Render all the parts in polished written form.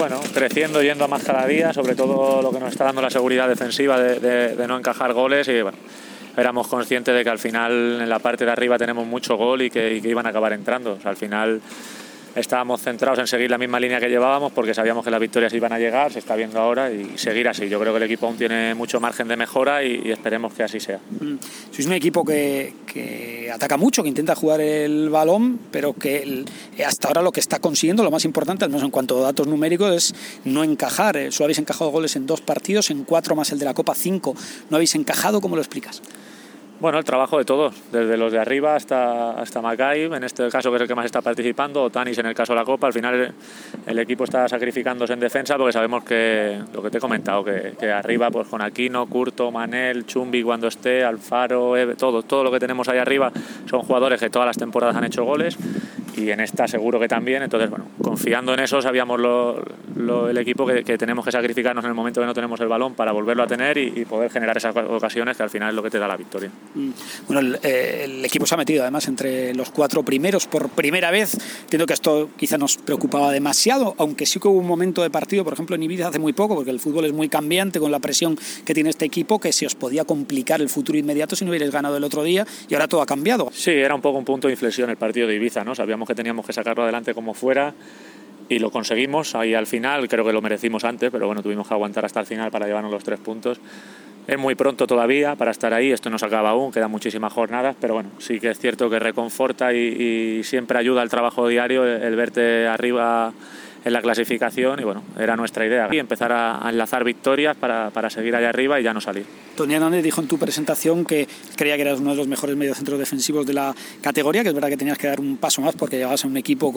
bueno, creciendo, yendo a más cada día, sobre todo lo que nos está dando la seguridad defensiva de no encajar goles y bueno, éramos conscientes de que al final en la parte de arriba tenemos mucho gol y que iban a acabar entrando. O sea, al final estábamos centrados en seguir la misma línea que llevábamos porque sabíamos que las victorias iban a llegar, se está viendo ahora, y seguir así. Yo creo que el equipo aún tiene mucho margen de mejora y esperemos que así sea. Sois un equipo que ataca mucho, que intenta jugar el balón, pero que hasta ahora lo que está consiguiendo, lo más importante, al menos en cuanto a datos numéricos, es no encajar. Solo habéis encajado goles en 2 partidos, en 4 más el de la Copa, 5 no habéis encajado. ¿Cómo lo explicas? Bueno, el trabajo de todos, desde los de arriba hasta Macay, en este caso que es el que más está participando, o Tanis en el caso de la Copa. Al final el equipo está sacrificándose en defensa porque sabemos que, lo que te he comentado, que arriba pues con Aquino, Curto, Manel, Chumbi cuando esté, Alfaro, Eve, todo lo que tenemos ahí arriba son jugadores que todas las temporadas han hecho goles y en esta seguro que también. Entonces, bueno, confiando en eso sabíamos el equipo que tenemos que sacrificarnos en el momento que no tenemos el balón para volverlo a tener y poder generar esas ocasiones que al final es lo que te da la victoria. Bueno, el equipo se ha metido además entre los 4 primeros por primera vez. Entiendo que esto quizá nos preocupaba demasiado, aunque sí que hubo un momento de partido, por ejemplo en Ibiza hace muy poco, porque el fútbol es muy cambiante con la presión que tiene este equipo, que se os podía complicar el futuro inmediato si no hubierais ganado el otro día, y ahora todo ha cambiado. Sí, era un poco un punto de inflexión el partido de Ibiza, ¿no? Sabíamos que teníamos que sacarlo adelante como fuera y lo conseguimos ahí al final. Creo que lo merecimos antes, pero bueno, tuvimos que aguantar hasta el final para llevarnos los 3 puntos. Es muy pronto todavía para estar ahí, esto no se acaba aún, quedan muchísimas jornadas, pero bueno, sí que es cierto que reconforta y siempre ayuda al trabajo diario el verte arriba en la clasificación y bueno, era nuestra idea y empezar a enlazar victorias para seguir allá arriba y ya no salir. Tony Hernández dijo en tu presentación que creía que eras uno de los mejores mediocentros defensivos de la categoría, que es verdad que tenías que dar un paso más porque llegabas a un equipo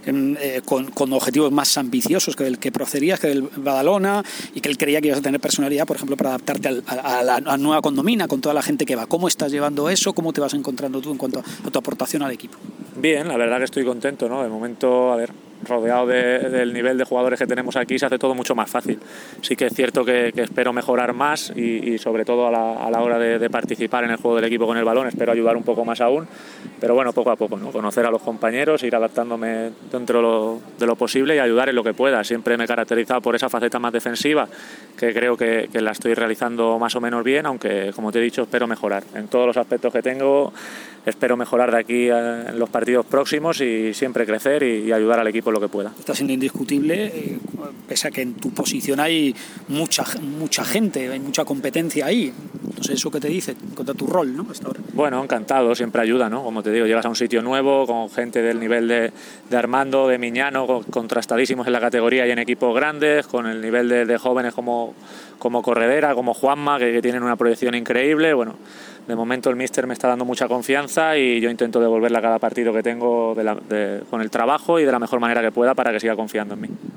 con objetivos más ambiciosos que el que procedías, que del Badalona, y que él creía que ibas a tener personalidad, por ejemplo, para adaptarte a la nueva condomina, con toda la gente que va. ¿Cómo estás llevando eso? ¿Cómo te vas encontrando tú en cuanto a tu aportación al equipo? Bien, la verdad que estoy contento, ¿no? De momento, rodeado del nivel de jugadores que tenemos aquí se hace todo mucho más fácil. Sí que es cierto que espero mejorar más y sobre todo a la hora de participar en el juego del equipo con el balón espero ayudar un poco más aún, pero bueno, poco a poco, ¿no? Conocer a los compañeros, ir adaptándome dentro de lo posible y ayudar en lo que pueda. Siempre me he caracterizado por esa faceta más defensiva, que creo que la estoy realizando más o menos bien, aunque como te he dicho espero mejorar en todos los aspectos que tengo. Espero mejorar de aquí en los partidos próximos y siempre crecer y ayudar al equipo en lo que pueda. Está siendo indiscutible, pese a que en tu posición hay mucha gente, hay mucha competencia ahí. No sé, eso que te dice contra tu rol, ¿no? Hasta ahora. Bueno, encantado, siempre ayuda, ¿no? Como te digo, llegas a un sitio nuevo con gente del nivel de Armando, de Miñano, contrastadísimos en la categoría y en equipos grandes, con el nivel de jóvenes como Corredera, como Juanma, que tienen una proyección increíble. Bueno, de momento el míster me está dando mucha confianza y yo intento devolverle a cada partido que tengo con el trabajo y de la mejor manera que pueda para que siga confiando en mí.